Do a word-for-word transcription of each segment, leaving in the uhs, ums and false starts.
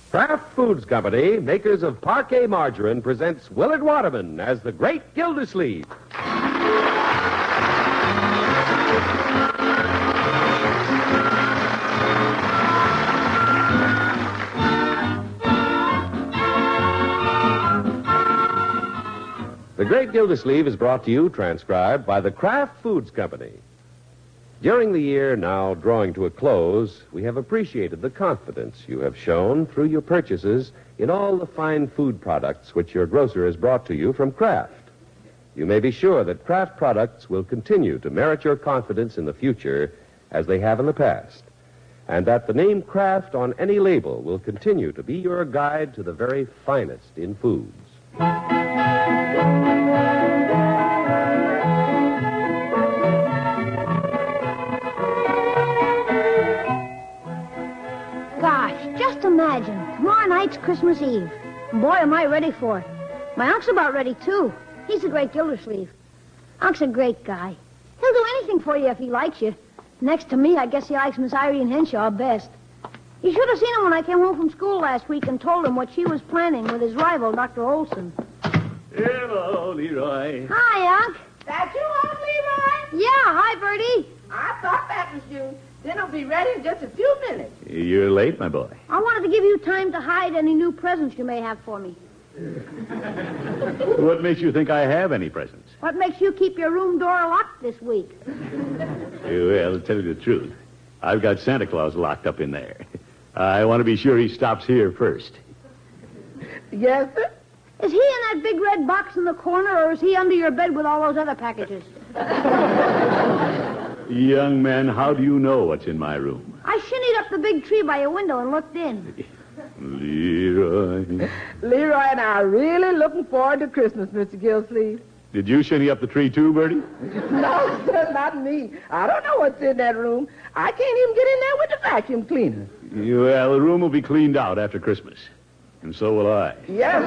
Kraft Foods Company, makers of Parquet Margarine, presents Willard Waterman as the Great Gildersleeve. The Great Gildersleeve is brought to you, transcribed, by the Kraft Foods Company. During the year now drawing to a close, we have appreciated the confidence you have shown through your purchases in all the fine food products which your grocer has brought to you from Kraft. You may be sure that Kraft products will continue to merit your confidence in the future as they have in the past, and that the name Kraft on any label will continue to be your guide to the very finest in foods. Just imagine, tomorrow night's Christmas Eve. And boy, am I ready for it. My unc's about ready, too. He's the Great Gildersleeve. Unc's a great guy. He'll do anything for you if he likes you. Next to me, I guess he likes Miss Irene Henshaw best. You should have seen him when I came home from school last week and told him what she was planning with his rival, Doctor Olson. Hello, Leroy. Hi, Unc. That you, Unc Leroy? Yeah, hi, Bertie. I thought that was you. Dinner'll be ready in just a few minutes. You're late, my boy. I wanted to give you time to hide any new presents you may have for me. What makes you think I have any presents? What makes you keep your room door locked this week? Well, to tell you the truth, I've got Santa Claus locked up in there. I want to be sure he stops here first. Yes, sir? Is he in that big red box in the corner, or is he under your bed with all those other packages? Young man, how do you know what's in my room? I shinnied up the big tree by your window and looked in. Leroy. Leroy and I are really looking forward to Christmas, Mister Gildersleeve. Did you shinny up the tree too, Bertie? No, sir, not me. I don't know what's in that room. I can't even get in there with the vacuum cleaner. Well, the room will be cleaned out after Christmas. And so will I. Yes.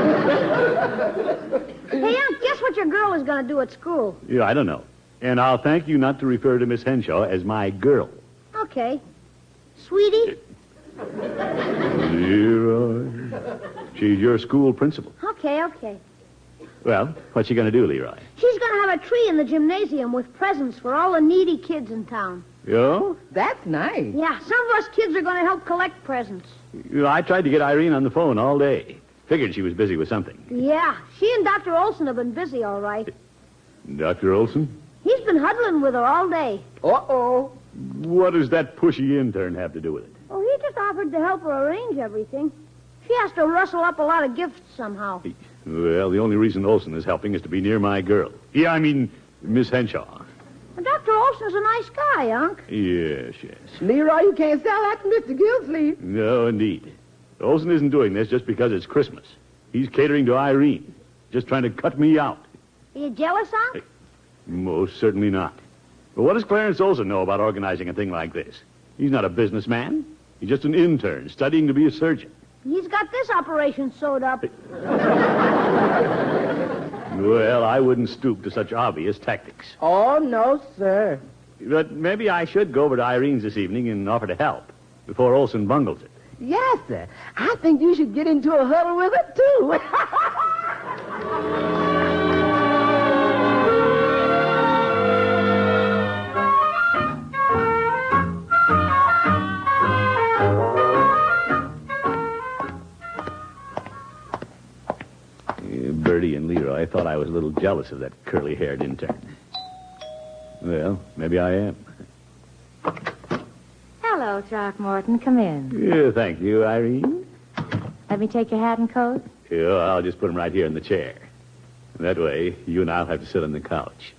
Hey, Unc, guess what your girl is going to do at school? Yeah, I don't know. And I'll thank you not to refer to Miss Henshaw as my girl. Okay. Sweetie? Leroy. She's your school principal. Okay, okay. Well, what's she going to do, Leroy? She's going to have a tree in the gymnasium with presents for all the needy kids in town. You? That's nice. Yeah, some of us kids are going to help collect presents. You know, I tried to get Irene on the phone all day. Figured she was busy with something. Yeah, she and Doctor Olson have been busy, all right. Doctor Olson? He's been huddling with her all day. Uh-oh. What does that pushy intern have to do with it? Oh, he just offered to help her arrange everything. She has to rustle up a lot of gifts somehow. Well, the only reason Olson is helping is to be near my girl. Yeah, I mean, Miss Henshaw. And Doctor Olson's a nice guy, Unc. Yes, yes. Leroy, you can't sell that to Mister Gildersleeve. No, indeed. Olson isn't doing this just because it's Christmas. He's catering to Irene, just trying to cut me out. Are you jealous, Unc? Most certainly not. But what does Clarence Olson know about organizing a thing like this? He's not a businessman. He's just an intern studying to be a surgeon. He's got this operation sewed up. Well, I wouldn't stoop to such obvious tactics. Oh, no, sir. But maybe I should go over to Irene's this evening and offer to help before Olson bungles it. Yes, sir. I think you should get into a huddle with it, too. Bertie and Leroy thought I was a little jealous of that curly-haired intern. Well, maybe I am. Hello, Throckmorton. Come in. Yeah, thank you, Irene. Let me take your hat and coat. Yeah, I'll just put them right here in the chair. That way, you and I'll have to sit on the couch.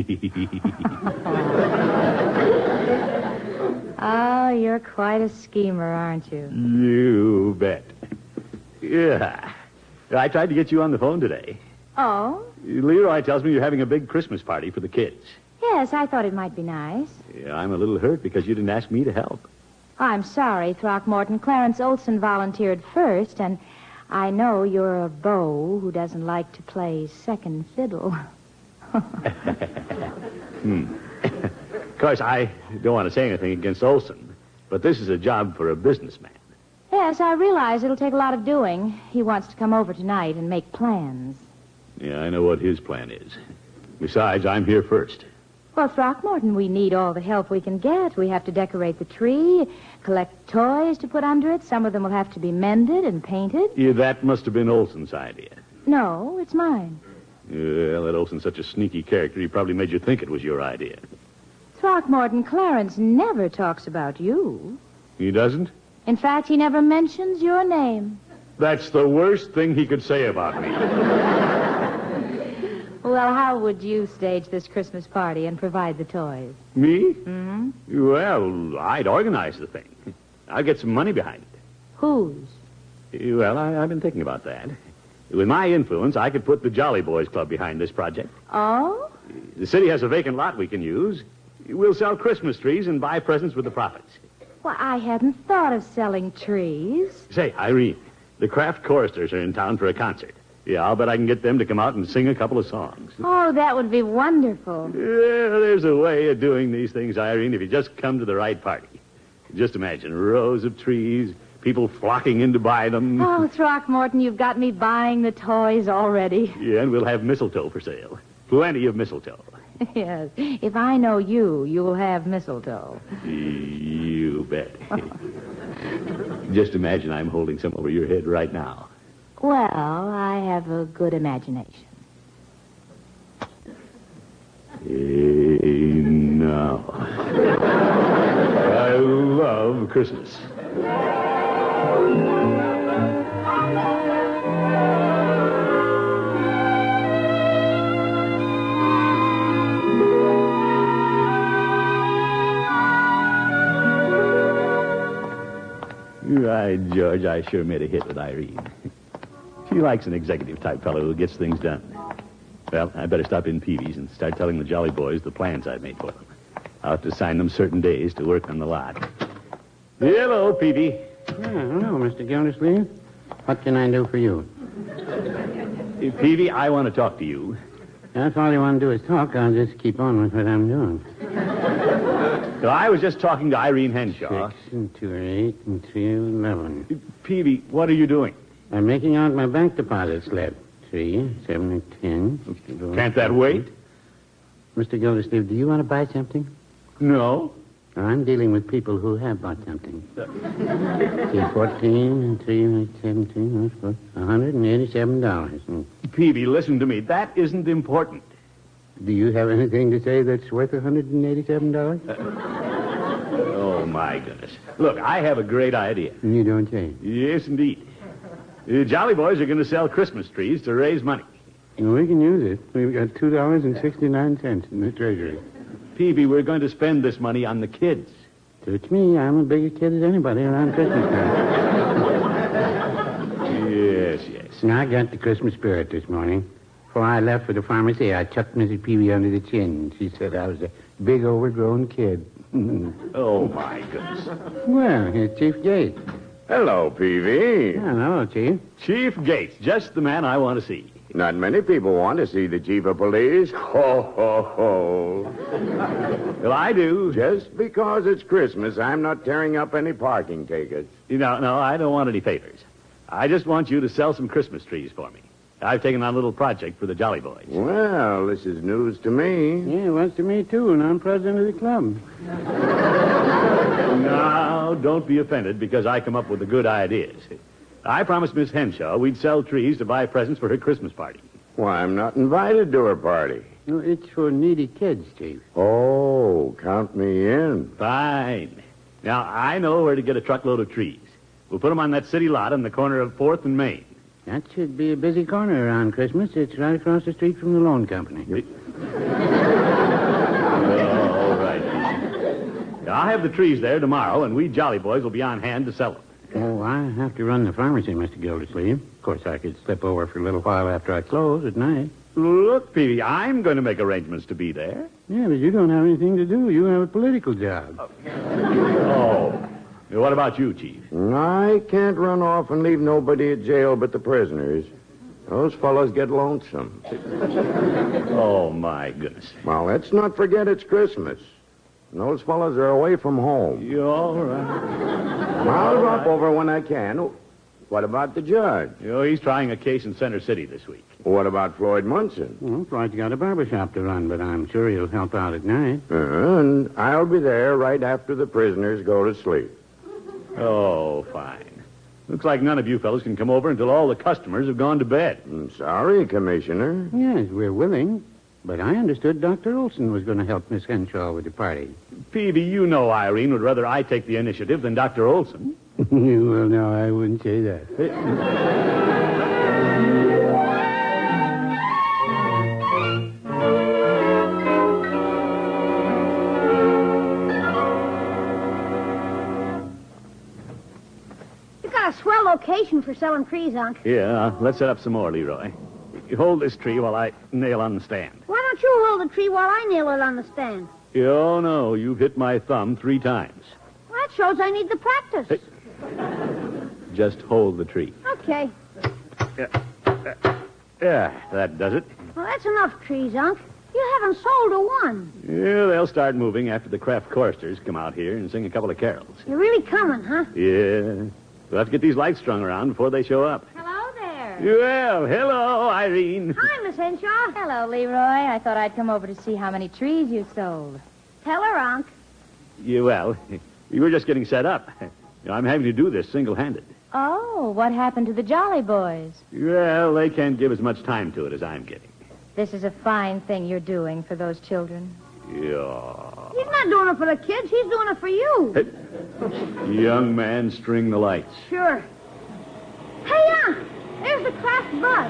Oh, you're quite a schemer, aren't you? You bet. Yeah. I tried to get you on the phone today. Oh? Leroy tells me you're having a big Christmas party for the kids. Yes, I thought it might be nice. Yeah, I'm a little hurt because you didn't ask me to help. I'm sorry, Throckmorton. Clarence Olson volunteered first, and I know you're a beau who doesn't like to play second fiddle. hmm. Of course, I don't want to say anything against Olson, but this is a job for a businessman. Yes, Yes, I realize it'll take a lot of doing. He wants to come over tonight and make plans. Yeah, I know what his plan is. Besides, I'm here first. Well, Throckmorton, we need all the help we can get. We have to decorate the tree, collect toys to put under it. Some of them will have to be mended and painted. Yeah, that must have been Olson's idea. No, it's mine. Yeah, that Olson's such a sneaky character, he probably made you think it was your idea. Throckmorton, Clarence never talks about you. He doesn't? In fact, he never mentions your name. That's the worst thing he could say about me. Well, how would you stage this Christmas party and provide the toys? Me? Hmm? Well, I'd organize the thing. I'd get some money behind it. Whose? Well, I, I've been thinking about that. With my influence, I could put the Jolly Boys Club behind this project. Oh? The city has a vacant lot we can use. We'll sell Christmas trees and buy presents with the profits. Well, I hadn't thought of selling trees. Say, Irene, the Kraft choristers are in town for a concert. Yeah, I'll bet I can get them to come out and sing a couple of songs. Oh, that would be wonderful. Yeah, there's a way of doing these things, Irene, if you just come to the right party. Just imagine rows of trees, people flocking in to buy them. Oh, Throckmorton, you've got me buying the toys already. Yeah, and we'll have mistletoe for sale. Plenty of mistletoe. Yes. If I know you, you will have mistletoe. You bet. Just imagine I'm holding some over your head right now. Well, I have a good imagination. Hey, now. I love Christmas. Right, George, I sure made a hit with Irene. She likes an executive-type fellow who gets things done. Well, I better stop in Peavy's and start telling the Jolly Boys the plans I've made for them. I'll have to assign them certain days to work on the lot. Hello, Peavy. Yeah, hello, Mister Gildersleeve. What can I do for you? Hey, Peavy, I want to talk to you. That's all you want to do is talk. I'll just keep on with what I'm doing. So I was just talking to Irene Henshaw. Six and two are eight and three are eleven. Peavy, what are you doing? I'm making out my bank deposit slip. Three, seven, and ten. Can't that wait? Mister Gildersleeve, do you want to buy something? No. I'm dealing with people who have bought something. Three, fourteen, and three, seventeen. That's good. one hundred eighty-seven dollars. Peavy, listen to me. That isn't important. Do you have anything to say that's worth one hundred eighty-seven dollars? Oh, my goodness. Look, I have a great idea. You don't say. Yes, indeed. The Jolly Boys are going to sell Christmas trees to raise money. Well, we can use it. We've got two dollars and sixty-nine cents in the treasury. Peavy, we're going to spend this money on the kids. Suits me. I'm a bigger kid as anybody around Christmas time. Yes, yes. Now, I got the Christmas spirit this morning. Before I left for the pharmacy, I chucked Missus Peavy under the chin. She said I was a big, overgrown kid. Oh, my goodness. Well, here's Chief Gates. Hello, Peavy. Hello, Chief. Chief Gates, just the man I want to see. Not many people want to see the chief of police. Ho, ho, ho. Well, I do. Just because it's Christmas, I'm not tearing up any parking tickets. No, no, I don't want any favors. I just want you to sell some Christmas trees for me. I've taken on a little project for the Jolly Boys. Well, this is news to me. Yeah, well, it's to me, too, and I'm president of the club. Now, don't be offended because I come up with the good ideas. I promised Miss Henshaw we'd sell trees to buy presents for her Christmas party. Why, I'm not invited to her party. No, it's for needy kids, Chief. Oh, count me in. Fine. Now, I know where to get a truckload of trees. We'll put them on that city lot on the corner of fourth and Main. That should be a busy corner around Christmas. It's right across the street from the loan company. Oh, all right. I'll have the trees there tomorrow, and we Jolly Boys will be on hand to sell them. Oh, I have to run the pharmacy, Mister Gildersleeve. Of course, I could slip over for a little while after I close at night. Look, Peavy, I'm going to make arrangements to be there. Yeah, but you don't have anything to do. You have a political job. Oh. What about you, Chief? I can't run off and leave nobody at jail but the prisoners. Those fellows get lonesome. Oh, my goodness. Well, let's not forget it's Christmas. And those fellows are away from home. You all right? I'll drop over when I can. What about the judge? You know, he's trying a case in Center City this week. What about Floyd Munson? Well, Floyd's got a barber shop to run, but I'm sure he'll help out at night. Uh, and I'll be there right after the prisoners go to sleep. Oh, fine. Looks like none of you fellows can come over until all the customers have gone to bed. I'm sorry, Commissioner. Yes, we're willing. But I understood Doctor Olson was going to help Miss Henshaw with the party. Peavy, you know Irene would rather I take the initiative than Doctor Olson. Well, no, I wouldn't say that. You got a swell location for selling trees, Unc. Yeah, uh, let's set up some more, Leroy. You hold this tree while I nail on the stand. Why don't you hold the tree while I nail it on the stand? Oh, no, you've hit my thumb three times. Well, that shows I need the practice. Just hold the tree. Okay. Yeah, that does it. Well, that's enough trees, Unc. You haven't sold a one. Yeah, they'll start moving after the craft choristers come out here and sing a couple of carols. You're really coming, huh? Yeah. We'll have to get these lights strung around before they show up. Hello there. Well, hello, Irene. Hi, Miss Henshaw. Hello, Leroy. I thought I'd come over to see how many trees you sold. Tell her, Unc. Yeah, well, we were just getting set up. You know, I'm having to do this single-handed. Oh, what happened to the Jolly Boys? Well, they can't give as much time to it as I'm getting. This is a fine thing you're doing for those children. Yeah. He's not doing it for the kids. He's doing it for you. Young man, string the lights. Sure. Hey, Unc. There's the Kraft bus.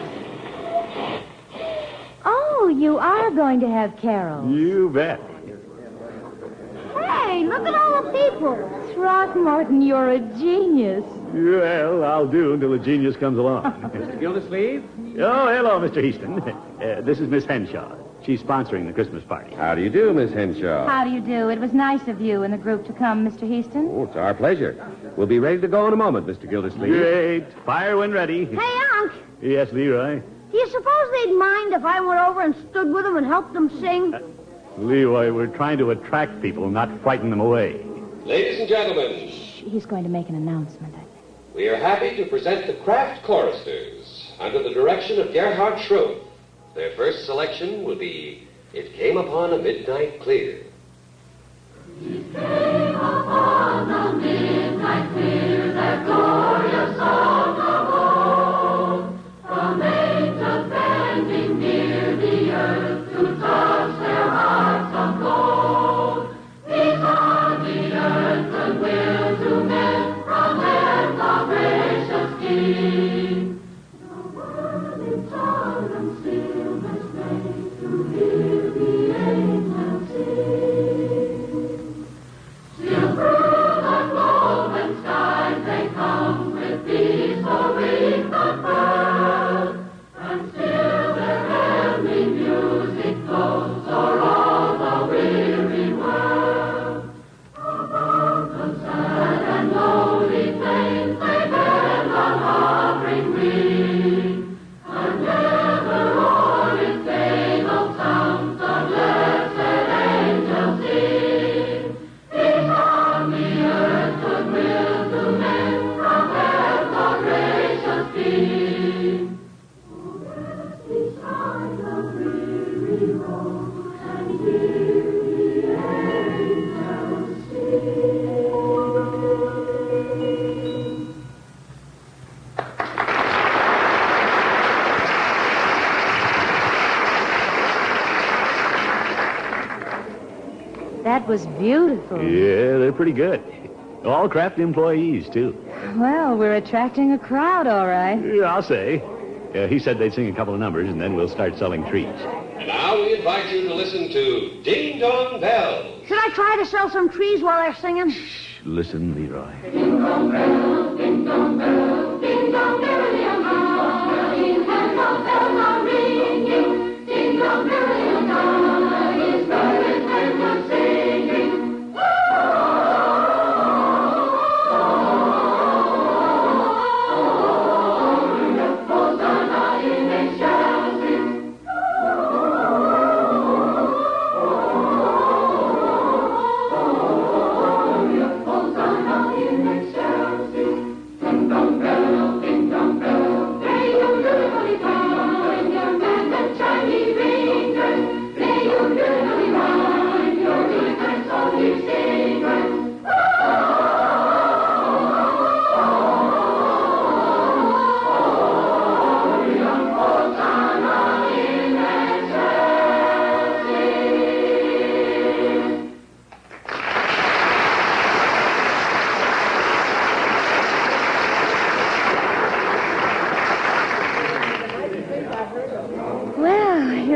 Oh, you are going to have carols. You bet. Hey, look at all the people. Throckmorton, you're a genius. Well, I'll do until the genius comes along. Mister Gildersleeve? Oh, hello, Mister Heaston. Uh, this is Miss Henshaw. She's sponsoring the Christmas party. How do you do, Miss Henshaw? How do you do? It was nice of you and the group to come, Mister Heaston. Oh, it's our pleasure. We'll be ready to go in a moment, Mister Gildersleeve. Great. Fire when ready. Hey, Unc. Yes, Leroy. Do you suppose they'd mind if I went over and stood with them and helped them sing? Leroy, we're trying to attract people, not frighten them away. Ladies and gentlemen, He's going to make an announcement, I think. we are happy to present the Kraft Choristers under the direction of Gerhard Schroth. Their first selection will be It Came Upon a Midnight Clear. It came upon a midnight clear, that glorious song of old, from angels bending near the earth to touch their hearts of gold. Peace on the earth, goodwill to men, from their the gracious King. The worthy child and stillness made to hear the angels sing. Still through the golden skies they come with peaceful wings unfurled, and still their heavenly music flows o'er all the weary world. Above the sad and lowly plains they bear the hovering wing, and never o'er its fatal sounds the blessed angels sing. Peace on the earth, goodwill to men, from heaven the gracious King. Oh, rest beside the weary road, and hear the angels sing. That was beautiful. Yeah, they're pretty good. All Kraft employees, too. Well, we're attracting a crowd, all right. Yeah, I'll say. Uh, he said they'd sing a couple of numbers, and then we'll start selling trees. And now we invite you to listen to Ding Dong Bells. Should I try to sell some trees while they're singing? Listen, Leroy. Ding dong bells, ding dong bells, ding dong merrily on high, and the bells are ringing. Ding dong merrily on high, is merry and the singing. Hosanna in excelsis. Hosanna in excelsis.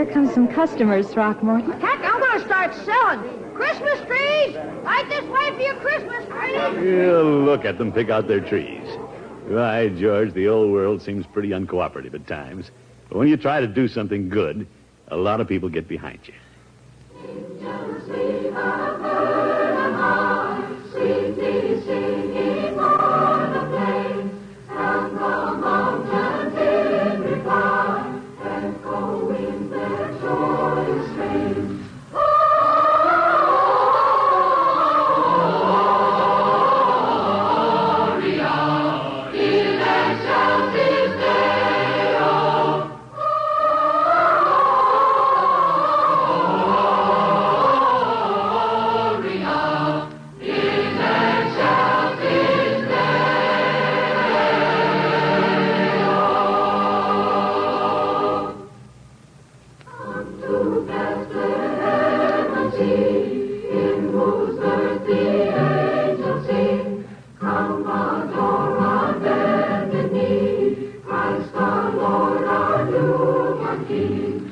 come some customers, Throckmorton. Heck, I'm going to start selling Christmas trees. Right this way for your Christmas trees. Yeah, look at them pick out their trees. Why, George, the old world seems pretty uncooperative at times. But when you try to do something good, a lot of people get behind you. Sweetly singing o'er the plains, and the mountains in reply, echoing their joyous strains. Gloria in excelsis Deo. Gloria in excelsis Deo. Unto Bethlehem and see, in whose birth the angels sing. Come, adore on bended knee, Christ our Lord, our newborn King.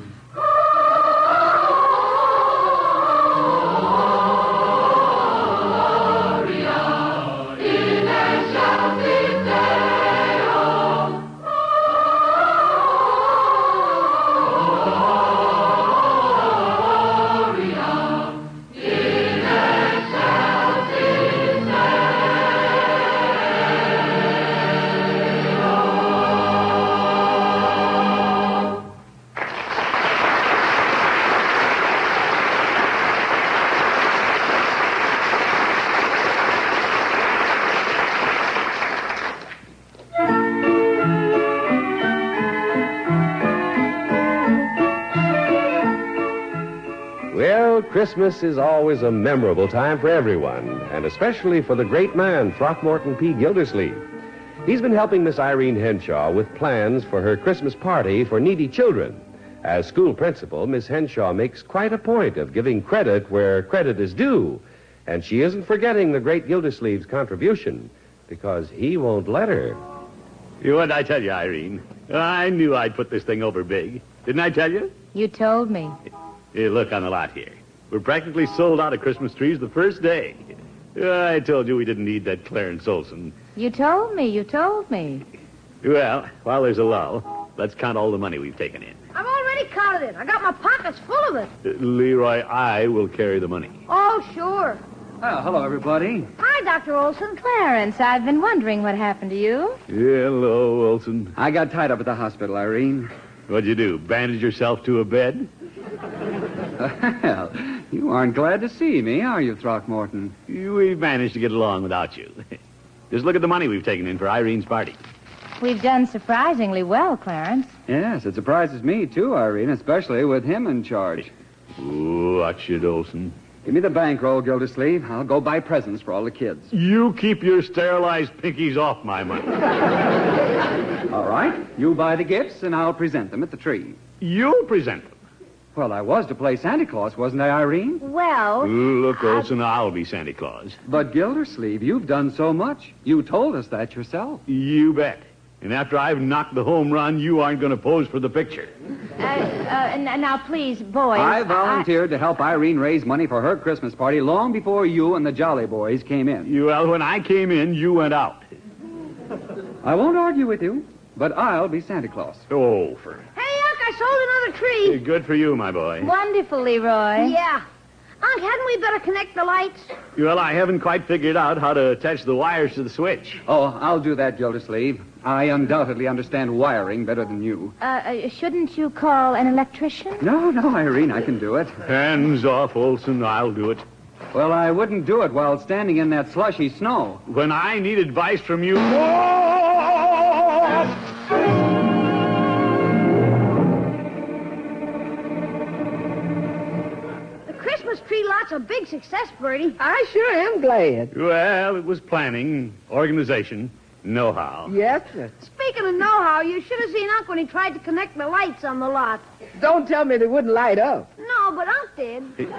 Gloria in excelsis Deo. Gloria in excelsis Deo. Well, Christmas is always a memorable time for everyone, and especially for the great man, Throckmorton P. Gildersleeve. He's been helping Miss Irene Henshaw with plans for her Christmas party for needy children. As school principal, Miss Henshaw makes quite a point of giving credit where credit is due, and she isn't forgetting the great Gildersleeve's contribution, because he won't let her. You What did I tell you, Irene? I knew I'd put this thing over big. Didn't I tell you? You told me. Here, look on the lot here. We're practically sold out of Christmas trees the first day. I told you we didn't need that Clarence Olson. You told me. You told me. Well, while there's a lull, let's count all the money we've taken in. I've already counted it. I got my pockets full of it. Uh, Leroy, I will carry the money. Oh, sure. Oh, hello, everybody. Hi, Doctor Olson. Clarence, I've been wondering what happened to you. Hello, Olson. I got tied up at the hospital, Irene. What'd you do, bandage yourself to a bed? Well, you aren't glad to see me, are you, Throckmorton? We've managed to get along without you. Just look at the money we've taken in for Irene's party. We've done surprisingly well, Clarence. Yes, it surprises me, too, Irene, especially with him in charge. Ooh, watch it, Olson. Give me the bankroll, Gildersleeve. I'll go buy presents for all the kids. You keep your sterilized pinkies off my money. All right. You buy the gifts, and I'll present them at the tree. You'll present them. Well, I was to play Santa Claus, wasn't I, Irene? Well, Look, Olson, I'll be Santa Claus. But, Gildersleeve, you've done so much. You told us that yourself. You bet. And after I've knocked the home run, you aren't going to pose for the picture. Uh, uh, n- now, please, boys. I volunteered to help Irene raise money for her Christmas party long before you and the Jolly Boys came in. You, well, when I came in, you went out. I won't argue with you, but I'll be Santa Claus. Oh, for... hey, Unc, I sold another tree. Good for you, my boy. Wonderful, Leroy. Yeah. Unc, hadn't we better connect the lights? Well, I haven't quite figured out how to attach the wires to the switch. Oh, I'll do that, Gildersleeve. I undoubtedly understand wiring better than you. Uh, uh, shouldn't you call an electrician? No, no, Irene, I can do it. Hands off, Olson. I'll do it. Well, I wouldn't do it while standing in that slushy snow. When I need advice from you... The Christmas tree lot's a big success, Bertie. I sure am glad. Well, it was planning, organization, know-how. Yes, sir. Speaking of know-how, you should have seen Unc when he tried to connect the lights on the lot. Don't tell me they wouldn't light up. No, but Unc did.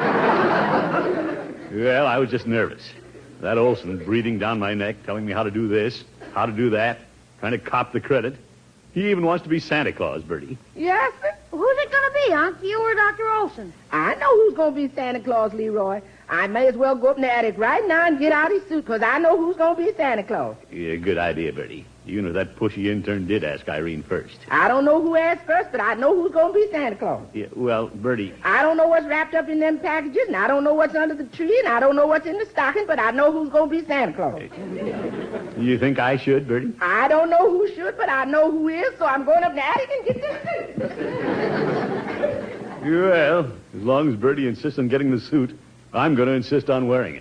Well, I was just nervous. That Olson breathing down my neck, telling me how to do this, how to do that, trying to cop the credit. He even wants to be Santa Claus, Bertie. Yes, sir. Who's it going to be, Unc? You or Doctor Olson? I know who's going to be Santa Claus, Leroy. I may as well go up in the attic right now and get out his suit, because I know who's going to be Santa Claus. Yeah, good idea, Bertie. You know that pushy intern did ask Irene first. I don't know who asked first, but I know who's going to be Santa Claus. Yeah, well, Bertie... I don't know what's wrapped up in them packages, and I don't know what's under the tree, and I don't know what's in the stocking, but I know who's going to be Santa Claus. You think I should, Bertie? I don't know who should, but I know who is, so I'm going up in the attic and get this suit. Well, as long as Bertie insists on getting the suit, I'm going to insist on wearing it.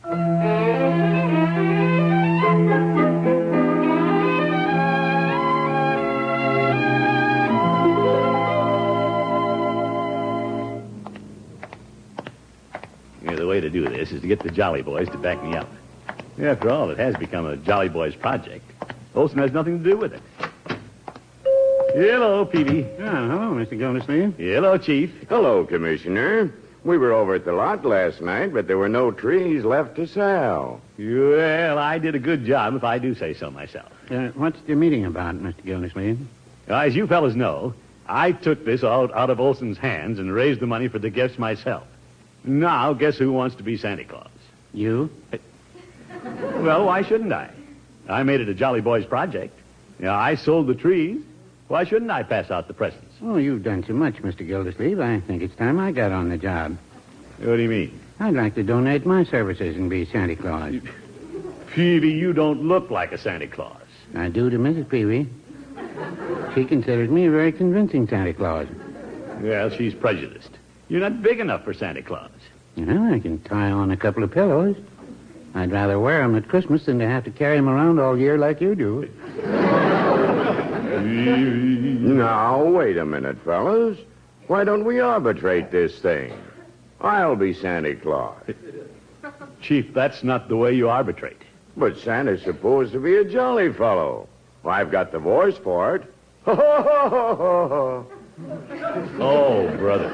Yeah, the way to do this is to get the Jolly Boys to back me up. After all, it has become a Jolly Boys project. Olson has nothing to do with it. Hello, Peavy. Oh, hello, Mister Gildersleeve. Hello, Chief. Hello, Commissioner. We were over at the lot last night, but there were no trees left to sell. Well, I did a good job, if I do say so myself. Uh, what's the meeting about, Mister Gildersleeve? Now, as you fellas know, I took this all out of Olson's hands and raised the money for the gifts myself. Now, guess who wants to be Santa Claus? You? Well, why shouldn't I? I made it a Jolly Boys project. Yeah, I sold the trees. Why shouldn't I pass out the presents? Oh, you've done so much, Mister Gildersleeve. I think it's time I got on the job. What do you mean? I'd like to donate my services and be Santa Claus. Peavy, you don't look like a Santa Claus. I do to Missus Peavy. She considers me a very convincing Santa Claus. Well, she's prejudiced. You're not big enough for Santa Claus. Well, I can tie on a couple of pillows. I'd rather wear them at Christmas than to have to carry them around all year like you do. Now, wait a minute, fellas. Why don't we arbitrate this thing? I'll be Santa Claus. Chief, that's not the way you arbitrate. But Santa's supposed to be a jolly fellow. Well, I've got the voice for it. Ho, ho, ho, ho, ho, ho. Oh, brother.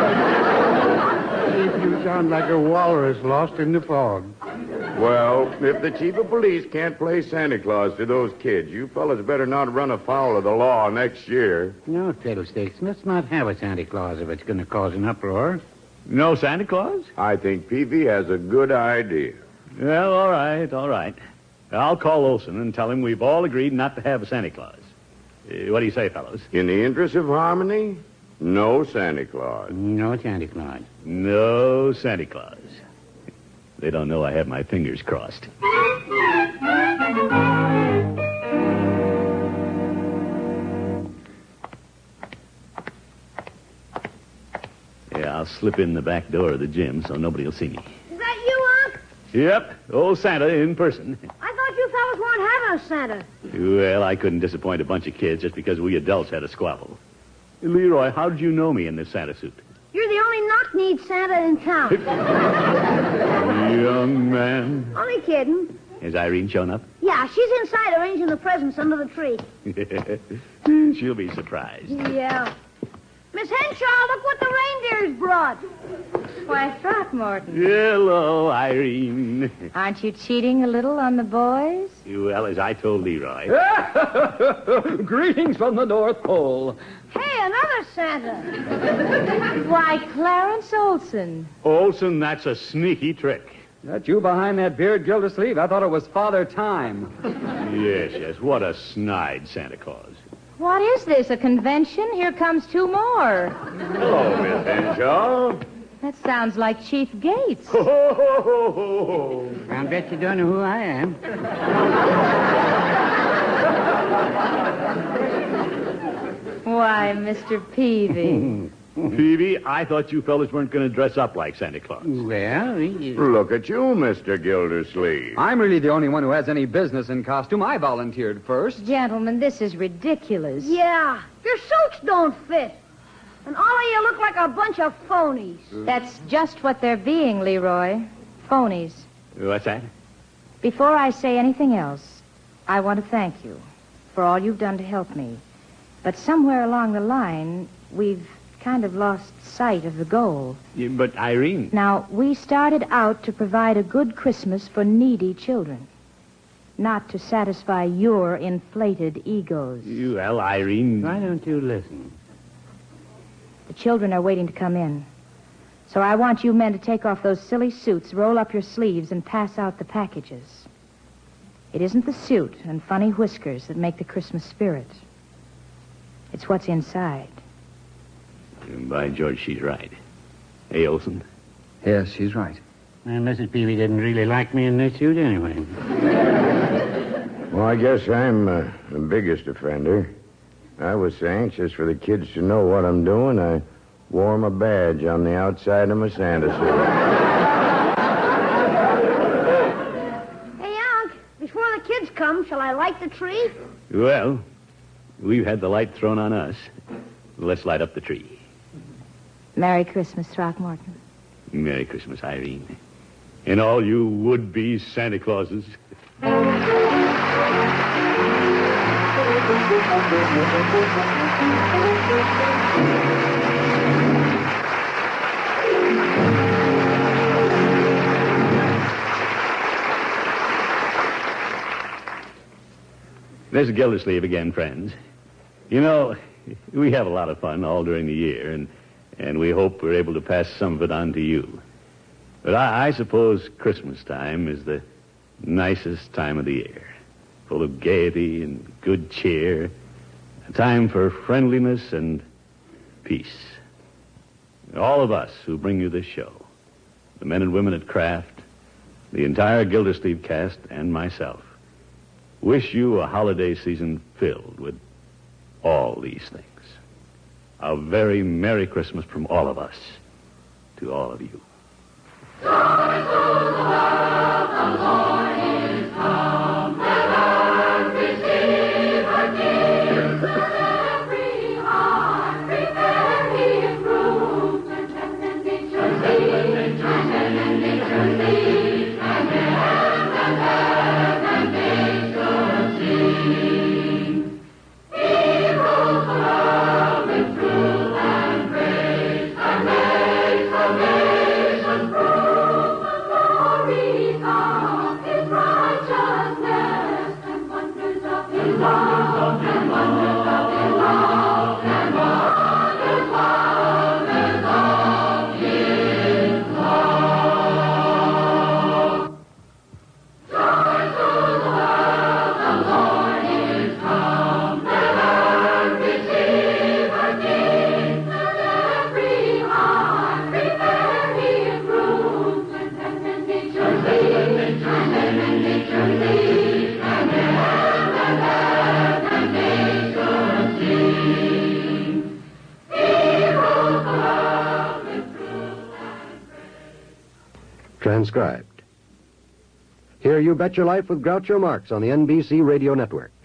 You sound like a walrus lost in the fog. Well, if the chief of police can't play Santa Claus to those kids, you fellas better not run afoul of the law next year. No, fiddlesticks. Let's not have a Santa Claus if it's going to cause an uproar. No Santa Claus? I think Peavy has a good idea. Well, all right, all right. I'll call Olson and tell him we've all agreed not to have a Santa Claus. Uh, what do you say, fellows? In the interest of harmony, no Santa Claus. No Santa Claus. No Santa Claus. They don't know I have my fingers crossed. Yeah, I'll slip in the back door of the gym so nobody will see me. Is that you, Unc? Yep, old Santa in person. I thought you fellas weren't having a Santa. Well, I couldn't disappoint a bunch of kids just because we adults had a squabble. Leroy, how did you know me in this Santa suit? You're the only knock-kneed Santa in town. Young man. Only kidding. Has Irene shown up? Yeah, she's inside arranging the presents under the tree. She'll be surprised. Yeah. Miss Henshaw, look what the reindeers brought. Why, Throckmorton. Hello, Irene. Aren't you cheating a little on the boys? Well, as I told Leroy. Greetings from the North Pole. Hey, another Santa. Why, Clarence Olson. Olson, that's a sneaky trick. That you behind that beard, Gildersleeve? I thought it was Father Time. Yes, yes. What a snide Santa Claus. What is this, a convention? Here comes two more. Hello, Miss Henshaw. That sounds like Chief Gates. Ho, ho, ho, ho, ho. I'll bet you don't know who I am. Why, Mister Peavy. Phoebe, I thought you fellas weren't going to dress up like Santa Claus. Well, you... Look at you, Mister Gildersleeve. I'm really the only one who has any business in costume. I volunteered first. Gentlemen, this is ridiculous. Yeah, your suits don't fit. And all of you look like a bunch of phonies. That's just what they're being, Leroy. Phonies. What's that? Before I say anything else, I want to thank you for all you've done to help me. But somewhere along the line, we've kind of lost sight of the goal. Yeah, but Irene... Now, we started out to provide a good Christmas for needy children, not to satisfy your inflated egos. Well, Irene... Why don't you listen? The children are waiting to come in. So I want you men to take off those silly suits, roll up your sleeves, and pass out the packages. It isn't the suit and funny whiskers that make the Christmas spirit. It's what's inside. And by George, she's right. Hey, Olson? Yes, she's right. Well, Missus Peavy didn't really like me in this suit anyway. Well, I guess I'm uh, the biggest offender. I was so anxious for the kids to know what I'm doing, I wore my badge on the outside of my Santa suit. Hey, Unc, before the kids come, shall I light the tree? Well, we've had the light thrown on us. Let's light up the tree. Merry Christmas, Throckmorton. Merry Christmas, Irene. And all you would-be Santa Clauses. There's Gildersleeve again, friends. You know, we have a lot of fun all during the year, and, and we hope we're able to pass some of it on to you. But I, I suppose Christmas time is the nicest time of the year, full of gaiety and good cheer, a time for friendliness and peace. All of us who bring you this show, the men and women at Kraft, the entire Gildersleeve cast, and myself, wish you a holiday season filled with all these things. A very Merry Christmas from all of us to all of you. Joy to the world, the Lord is come. Let earth receive her King. Let every heart prepare his room. And heaven nature see, and heaven nature see, and heaven, heaven nature sing. He rules the world with truth and grace, and makes the nations prove the glories of his righteousness, and wonders of his love, and wonders of his love, and wonders, wonders of his love. Joy to the world, the Lord is come. Let earth receive her King. Let every heart prepare his room. And heaven nature see, and heaven nature see, and heaven, heaven nature sing. He rules the world with truth and grace. Transcribed. Hear You Bet Your Life with Groucho Marx on the N B C Radio Network.